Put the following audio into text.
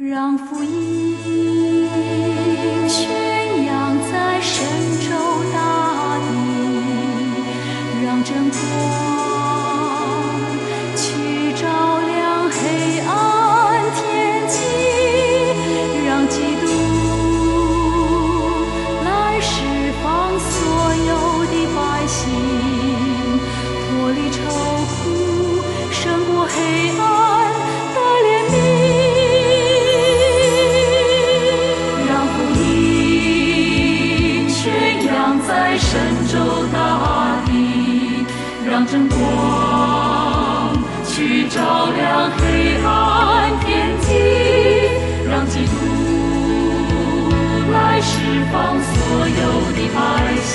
让福音宣扬在神州大地，让真光去照亮黑暗天际，让基督来释放所有的百姓，脱离愁苦，胜过黑暗的怜悯。在神州大地，让真光去照亮黑暗天际，让基督来释放所有的百姓。